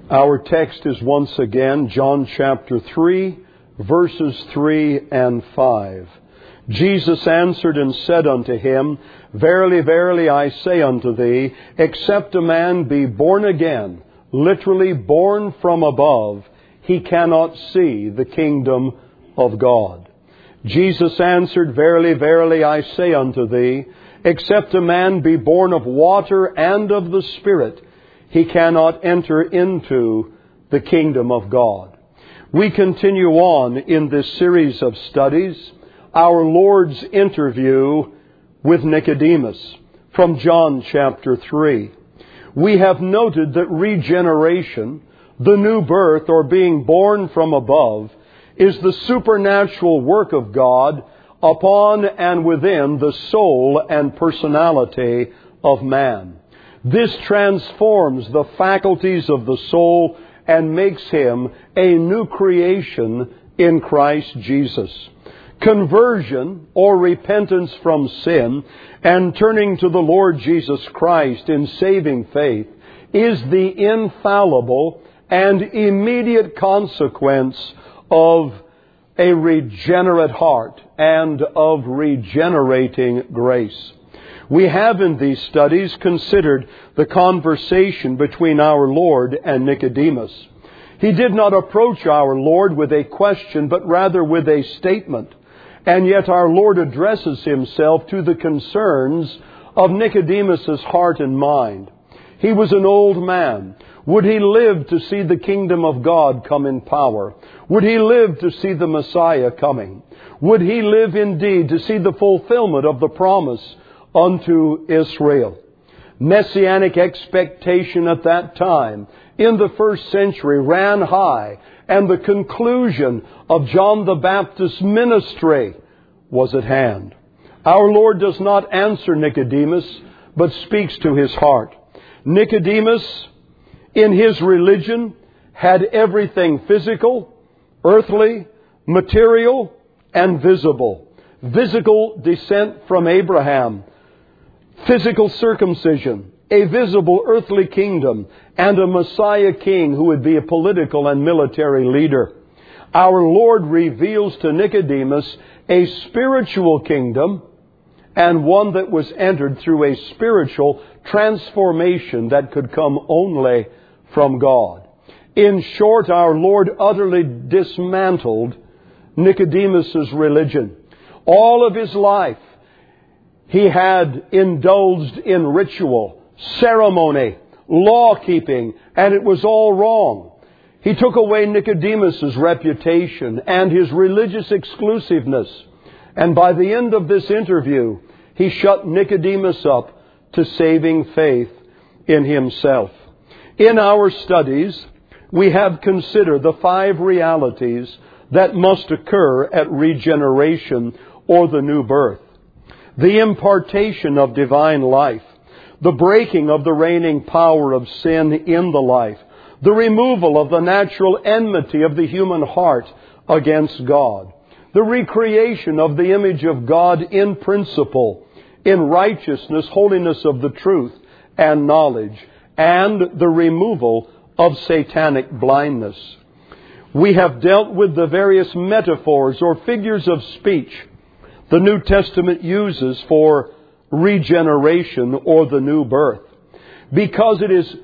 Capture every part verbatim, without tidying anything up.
Our text is once again John chapter three, verses three and five. Jesus answered and said unto him, Verily, verily, I say unto thee, except a man be born again, literally born from above, he cannot see the kingdom of God. Jesus answered, Verily, verily, I say unto thee, except a man be born of water and of the Spirit, he cannot enter into the kingdom of God. We continue on in this series of studies, our Lord's interview with Nicodemus from John chapter three. We have noted that regeneration, the new birth or being born from above, is the supernatural work of God upon and within the soul and personality of man. This transforms the faculties of the soul and makes him a new creation in Christ Jesus. Conversion, or repentance from sin, and turning to the Lord Jesus Christ in saving faith, is the infallible and immediate consequence of a regenerate heart and of regenerating grace. We have in these studies considered the conversation between our Lord and Nicodemus. He did not approach our Lord with a question, but rather with a statement. And yet our Lord addresses Himself to the concerns of Nicodemus' heart and mind. He was an old man. Would he live to see the kingdom of God come in power? Would he live to see the Messiah coming? Would he live indeed to see the fulfillment of the promise unto Israel? Messianic expectation at that time in the first century ran high, and the conclusion of John the Baptist's ministry was at hand. Our Lord does not answer Nicodemus, but speaks to his heart. Nicodemus, in his religion, had everything physical, earthly, material, and visible. Physical descent from Abraham, physical circumcision, a visible earthly kingdom, and a Messiah king who would be a political and military leader. Our Lord reveals to Nicodemus a spiritual kingdom, and one that was entered through a spiritual transformation that could come only from God. In short, our Lord utterly dismantled Nicodemus' religion. All of his life, he had indulged in ritual, ceremony, law-keeping, and it was all wrong. He took away Nicodemus' reputation and his religious exclusiveness. And by the end of this interview, he shut Nicodemus up to saving faith in himself. In our studies, we have considered the five realities that must occur at regeneration or the new birth. The impartation of divine life, the breaking of the reigning power of sin in the life, the removal of the natural enmity of the human heart against God, the recreation of the image of God in principle, in righteousness, holiness of the truth, and knowledge, and the removal of satanic blindness. We have dealt with the various metaphors or figures of speech the New Testament uses for regeneration or the new birth, because it is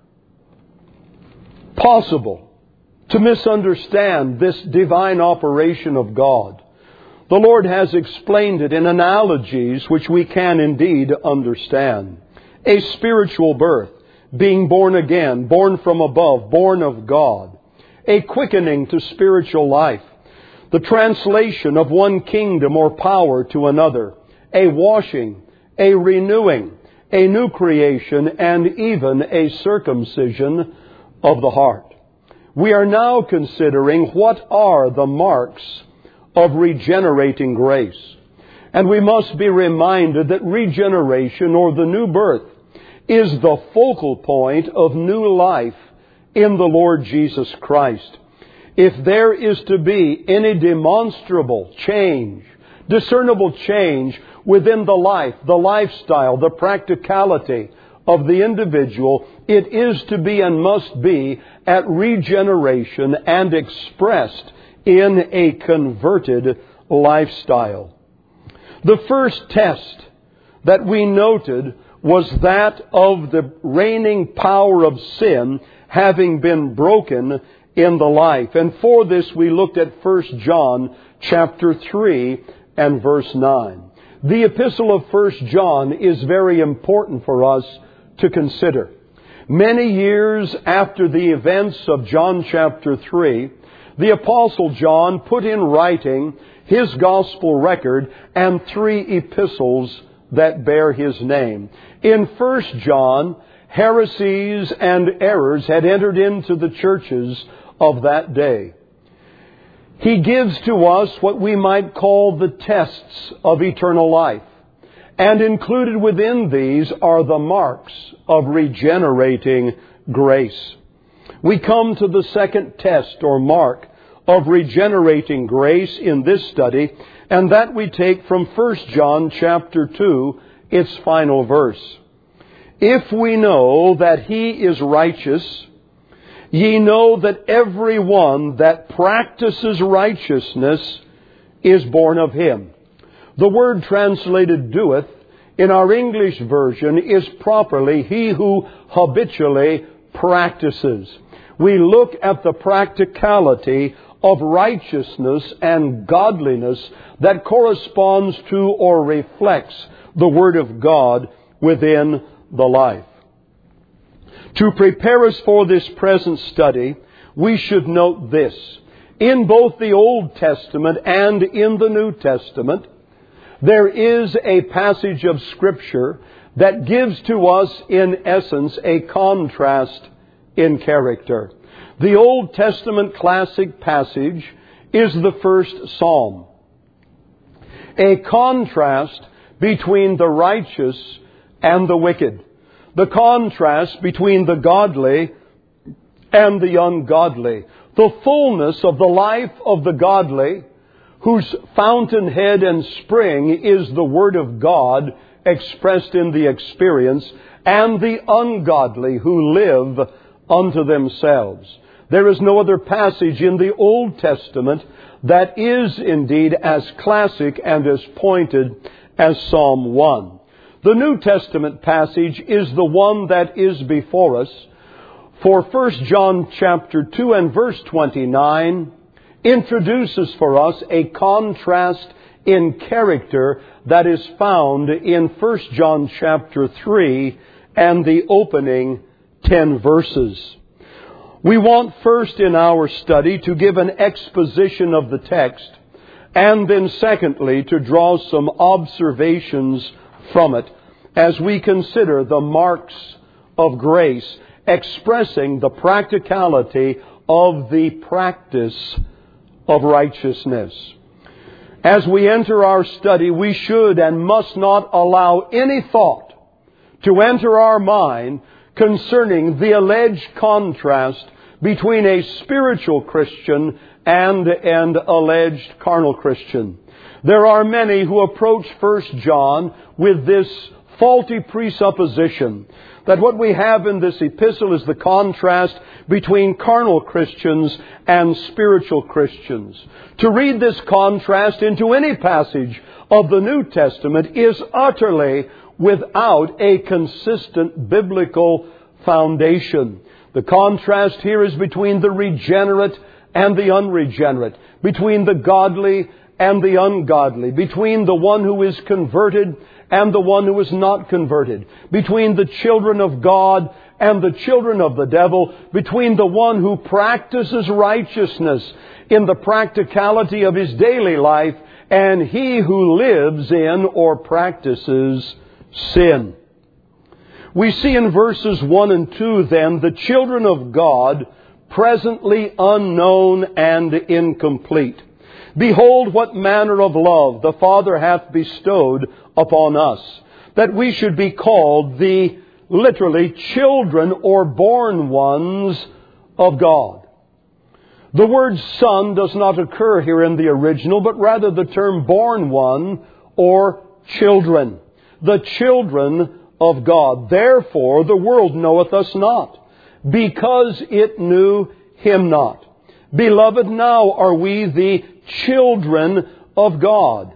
possible to misunderstand this divine operation of God. The Lord has explained it in analogies which we can indeed understand. A spiritual birth, being born again, born from above, born of God. A quickening to spiritual life. The translation of one kingdom or power to another. A washing, a renewing, a new creation, and even a circumcision of the heart. We are now considering what are the marks of regenerating grace. And we must be reminded that regeneration or the new birth is the focal point of new life in the Lord Jesus Christ. If there is to be any demonstrable change, discernible change within the life, the lifestyle, the practicality of the individual, it is to be and must be at regeneration and expressed in a converted lifestyle. The first test that we noted was that of the reigning power of sin having been broken in the life. And for this we looked at First John chapter three and verse nine. The epistle of First John is very important for us to consider. Many years after the events of John chapter three, the Apostle John put in writing his gospel record and three epistles that bear his name. In First John, heresies and errors had entered into the churches of that day. He gives to us what we might call the tests of eternal life. And included within these are the marks of regenerating grace. We come to the second test or mark of regenerating grace in this study, and that we take from First John chapter two, its final verse. If we know that He is righteous, ye know that every one that practices righteousness is born of Him. The word translated doeth in our English version is properly he who habitually practices. We look at the practicality of righteousness and godliness that corresponds to or reflects the Word of God within the life. To prepare us for this present study, we should note this. In both the Old Testament and in the New Testament, there is a passage of Scripture that gives to us, in essence, a contrast in character. The Old Testament classic passage is the first Psalm. A contrast between the righteous and the wicked. The contrast between the godly and the ungodly. The fullness of the life of the godly, whose fountainhead and spring is the Word of God expressed in the experience, and the ungodly who live unto themselves. There is no other passage in the Old Testament that is indeed as classic and as pointed as Psalm one. The New Testament passage is the one that is before us. For First John chapter two and verse twenty-nine introduces for us a contrast in character that is found in First John chapter three and the opening ten verses. We want first in our study to give an exposition of the text, and then secondly to draw some observations from it as we consider the marks of grace expressing the practicality of the practice of righteousness. As we enter our study, we should and must not allow any thought to enter our mind concerning the alleged contrast between a spiritual Christian and an alleged carnal Christian. There are many who approach First John with this faulty presupposition that what we have in this epistle is the contrast between carnal Christians and spiritual Christians. To read this contrast into any passage of the New Testament is utterly without a consistent biblical foundation. The contrast here is between the regenerate and the unregenerate, between the godly and the ungodly, between the one who is converted and the one who is not converted, between the children of God and the children of the devil, between the one who practices righteousness in the practicality of his daily life and he who lives in or practices sin. We see in verses one and two then the children of God presently unknown and incomplete. Behold what manner of love the Father hath bestowed upon us, that we should be called the, literally, children or born ones of God. The word son does not occur here in the original, but rather the term born one or children. The children of God. Therefore the world knoweth us not, because it knew Him not. Beloved, now are we the children of God.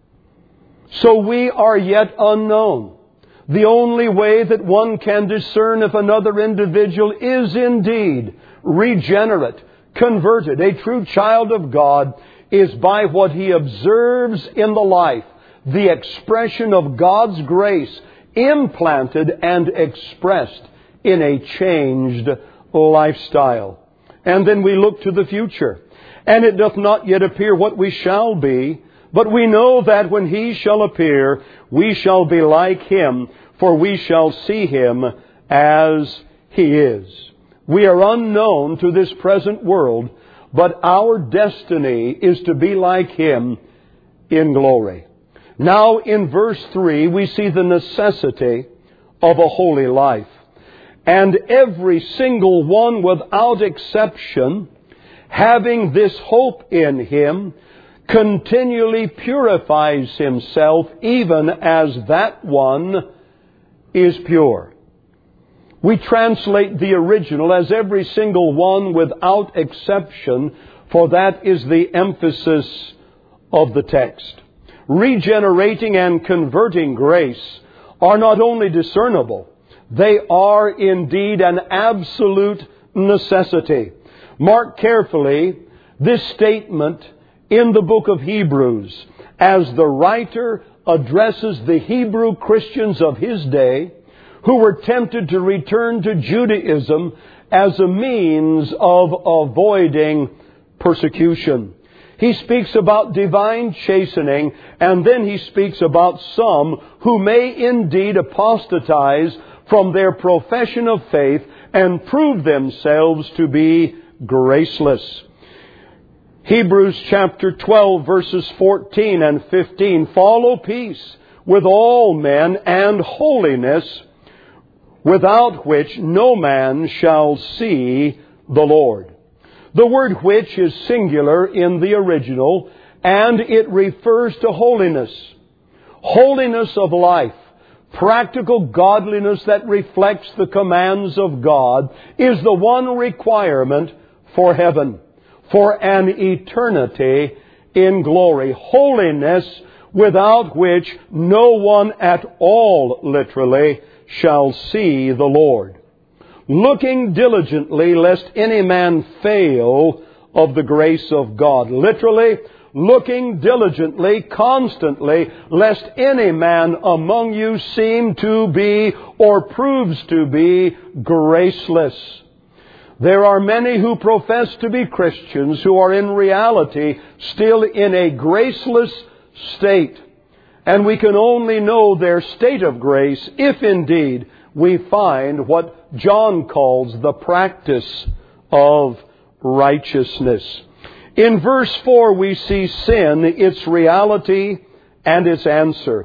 So we are yet unknown. The only way that one can discern if another individual is indeed regenerate, converted, a true child of God, is by what he observes in the life, the expression of God's grace implanted and expressed in a changed lifestyle. And then we look to the future. And it doth not yet appear what we shall be, but we know that when He shall appear, we shall be like Him, for we shall see Him as He is. We are unknown to this present world, but our destiny is to be like Him in glory. Now in verse three, we see the necessity of a holy life. And every single one without exception, having this hope in Him, continually purifies himself even as that one is pure. We translate the original as every single one without exception, for that is the emphasis of the text. Regenerating and converting grace are not only discernible, they are indeed an absolute necessity. Mark carefully this statement in the book of Hebrews as the writer addresses the Hebrew Christians of his day who were tempted to return to Judaism as a means of avoiding persecution. He speaks about divine chastening, and then he speaks about some who may indeed apostatize from their profession of faith and prove themselves to be graceless. Hebrews chapter twelve verses fourteen and fifteen. Follow peace with all men and holiness, without which no man shall see the Lord. The word which is singular in the original, and it refers to holiness. Holiness of life, practical godliness that reflects the commands of God, is the one requirement for heaven, for an eternity in glory. Holiness without which no one at all, literally, shall see the Lord. Looking diligently lest any man fail of the grace of God. Literally, looking diligently, constantly, lest any man among you seem to be or proves to be graceless. There are many who profess to be Christians who are in reality still in a graceless state. And we can only know their state of grace if indeed we find what John calls the practice of righteousness. In verse four we see sin, its reality and its answer.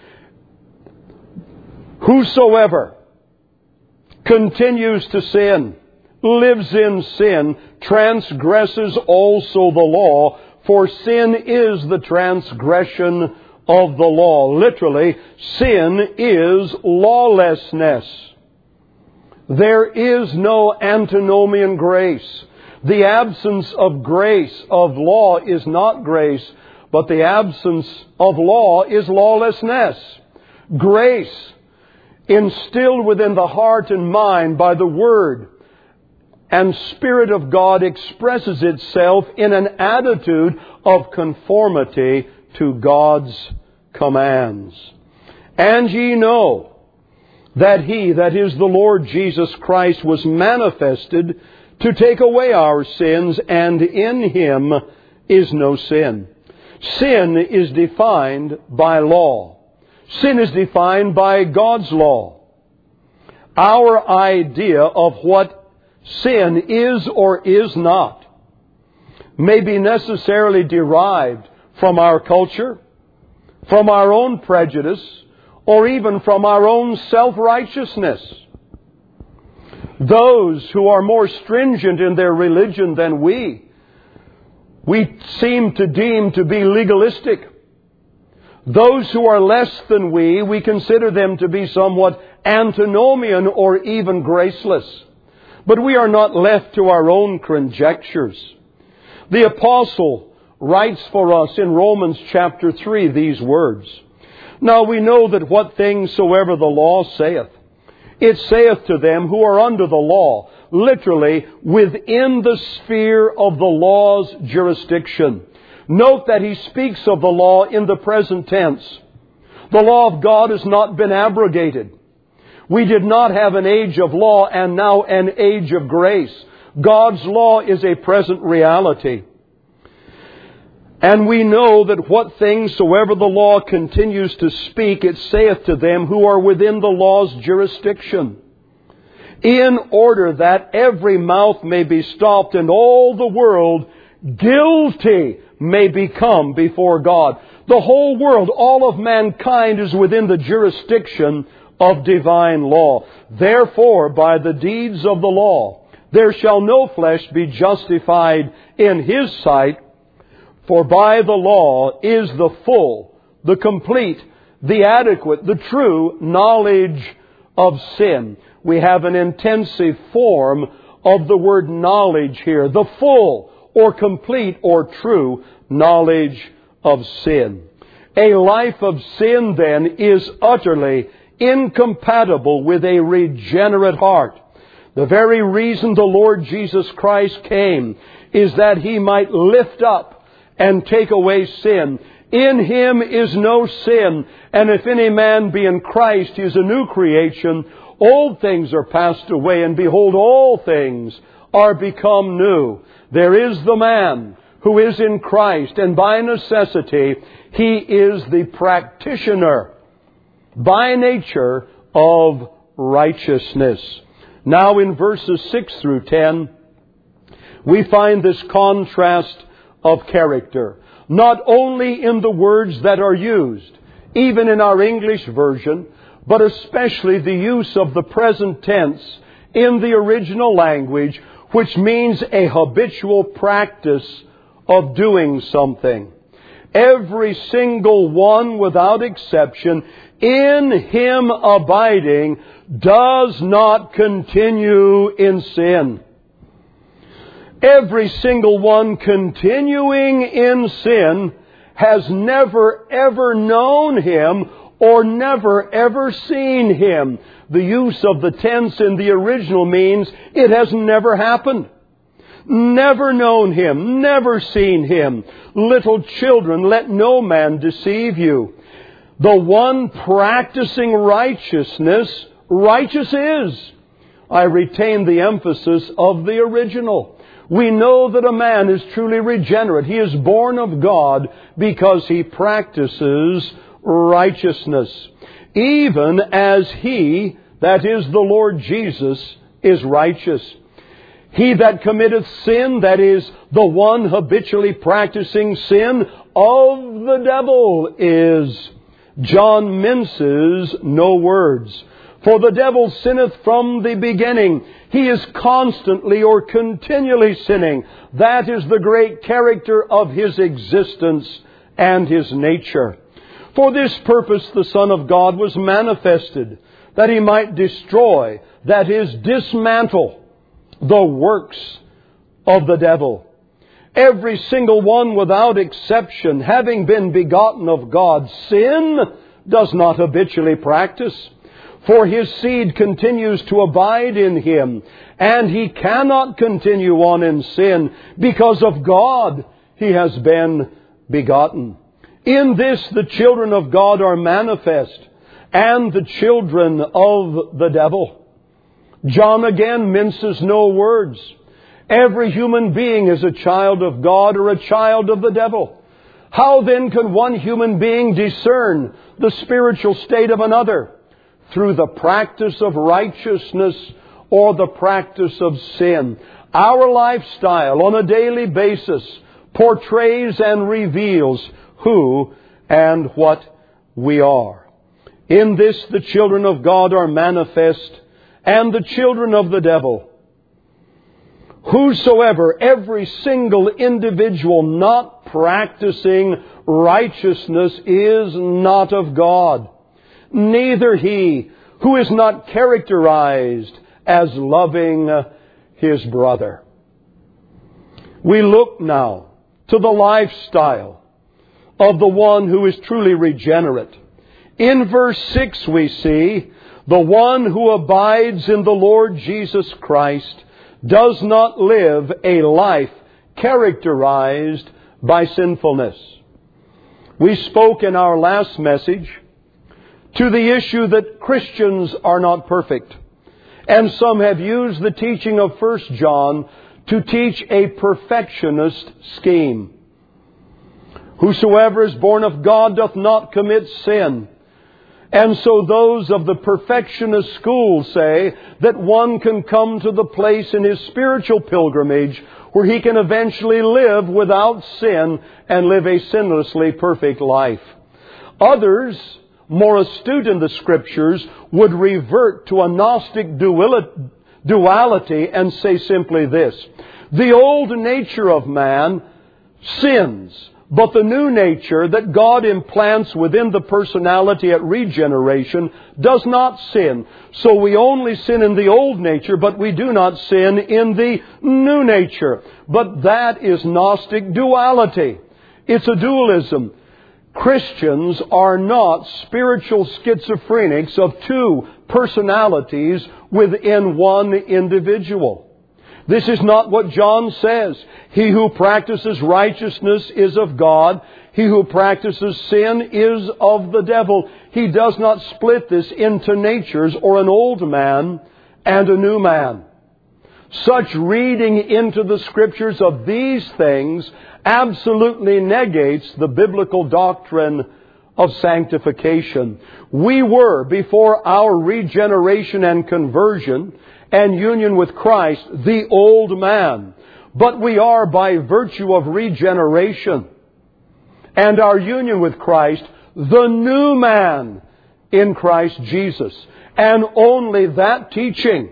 Whosoever continues to sin, lives in sin, transgresses also the law, for sin is the transgression of the law. Literally, sin is lawlessness. There is no antinomian grace. The absence of grace, of law, is not grace, but the absence of law is lawlessness. Grace, instilled within the heart and mind by the Word and Spirit of God, expresses itself in an attitude of conformity to God's commands. And ye know that He, that is the Lord Jesus Christ, was manifested to take away our sins, and in Him is no sin. Sin is defined by law. Sin is defined by God's law. Our idea of what sin is or is not may be necessarily derived from our culture, from our own prejudice, or even from our own self-righteousness. Those who are more stringent in their religion than we, we seem to deem to be legalistic. Those who are less than we, we consider them to be somewhat antinomian or even graceless. But we are not left to our own conjectures. The apostle writes for us in Romans chapter three these words. Now we know that what things soever the law saith, it saith to them who are under the law, literally within the sphere of the law's jurisdiction. Note that he speaks of the law in the present tense. The law of God has not been abrogated. We did not have an age of law and now an age of grace. God's law is a present reality. And we know that what things soever the law continues to speak, it saith to them who are within the law's jurisdiction, in order that every mouth may be stopped and all the world guilty may become before God. The whole world, all of mankind, is within the jurisdiction of divine law. Therefore, by the deeds of the law, there shall no flesh be justified in His sight, for by the law is the full, the complete, the adequate, the true knowledge of sin. We have an intensive form of the word knowledge here. The full or complete or true knowledge of sin. A life of sin, then, is utterly incompatible with a regenerate heart. The very reason the Lord Jesus Christ came is that He might lift up and take away sin. In Him is no sin, and if any man be in Christ, he is a new creation. Old things are passed away, and behold, all things are become new. There is the man who is in Christ, and by necessity, he is the practitioner, by nature, of righteousness. Now in verses six through ten, we find this contrast of character, not only in the words that are used, even in our English version, but especially the use of the present tense in the original language, which means a habitual practice of doing something. Every single one, without exception, in Him abiding, does not continue in sin. Every single one continuing in sin has never ever known Him or never ever seen Him. The use of the tense in the original means it has never happened. Never known Him, never seen Him. Little children, let no man deceive you. The one practicing righteousness, righteous is. I retain the emphasis of the original. We know that a man is truly regenerate. He is born of God because he practices righteousness. Even as He, that is the Lord Jesus, is righteous. He that committeth sin, that is, the one habitually practicing sin, of the devil is. John minces no words. For the devil sinneth from the beginning. He is constantly or continually sinning. That is the great character of his existence and his nature. For this purpose the Son of God was manifested, that He might destroy, that is, dismantle, the works of the devil. Every single one without exception, having been begotten of God, sin does not habitually practice. For his seed continues to abide in him, and he cannot continue on in sin, because of God he has been begotten. In this the children of God are manifest, and the children of the devil. John again minces no words. Every human being is a child of God or a child of the devil. How then can one human being discern the spiritual state of another? Through the practice of righteousness or the practice of sin. Our lifestyle on a daily basis portrays and reveals who and what we are. In this the children of God are manifest, and the children of the devil. Whosoever, every single individual not practicing righteousness is not of God, neither he who is not characterized as loving his brother. We look now to the lifestyle of the one who is truly regenerate. In verse six we see, the one who abides in the Lord Jesus Christ does not live a life characterized by sinfulness. We spoke in our last message to the issue that Christians are not perfect. And some have used the teaching of First John to teach a perfectionist scheme. Whosoever is born of God doth not commit sin. And so those of the perfectionist school say that one can come to the place in his spiritual pilgrimage where he can eventually live without sin and live a sinlessly perfect life. Others, more astute in the Scriptures, would revert to a Gnostic duality and say simply this: the old nature of man sins, but the new nature that God implants within the personality at regeneration does not sin. So we only sin in the old nature, but we do not sin in the new nature. But that is Gnostic duality. It's a dualism. Christians are not spiritual schizophrenics of two personalities within one individual. This is not what John says. He who practices righteousness is of God. He who practices sin is of the devil. He does not split this into natures or an old man and a new man. Such reading into the Scriptures of these things absolutely negates the biblical doctrine of sanctification. We were, before our regeneration and conversion and union with Christ, the old man. But we are, by virtue of regeneration and our union with Christ, the new man in Christ Jesus. And only that teaching,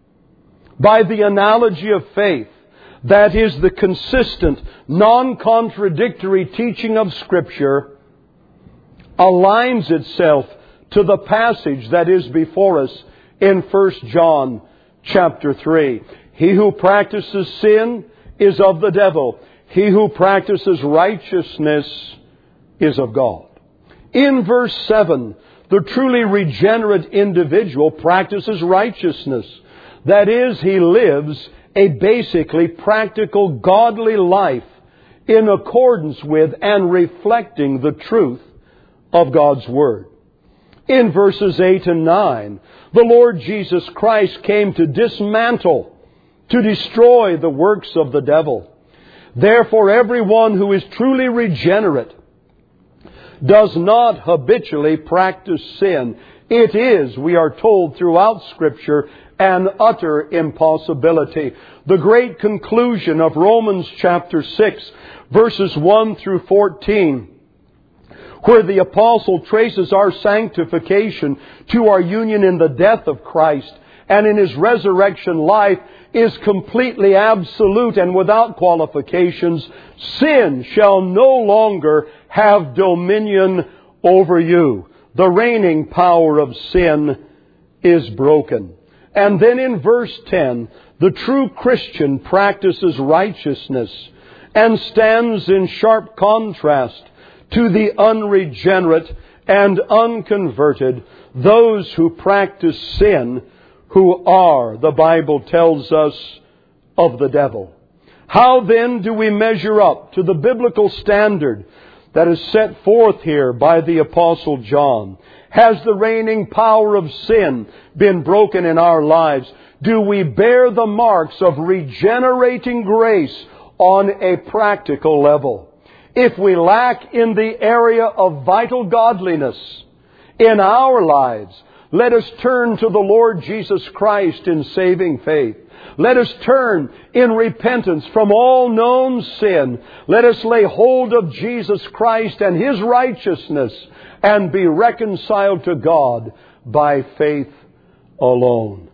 by the analogy of faith, that is the consistent, non-contradictory teaching of Scripture, aligns itself to the passage that is before us in First John chapter three. He who practices sin is of the devil. He who practices righteousness is of God. In verse seven, the truly regenerate individual practices righteousness. That is, he lives a basically practical, godly life in accordance with and reflecting the truth of God's Word. In verses eight and nine, the Lord Jesus Christ came to dismantle, to destroy the works of the devil. Therefore, everyone who is truly regenerate does not habitually practice sin. It is, we are told throughout Scripture, an utter impossibility. The great conclusion of Romans chapter six, verses one through fourteen, where the apostle traces our sanctification to our union in the death of Christ and in His resurrection life, is completely absolute and without qualifications. Sin shall no longer have dominion over you. The reigning power of sin is broken. And then in verse ten, the true Christian practices righteousness and stands in sharp contrast to the unregenerate and unconverted, those who practice sin, who are, the Bible tells us, of the devil. How then do we measure up to the biblical standard that is set forth here by the Apostle John? Has the reigning power of sin been broken in our lives? Do we bear the marks of regenerating grace on a practical level? If we lack in the area of vital godliness in our lives, let us turn to the Lord Jesus Christ in saving faith. Let us turn in repentance from all known sin. Let us lay hold of Jesus Christ and His righteousness and be reconciled to God by faith alone.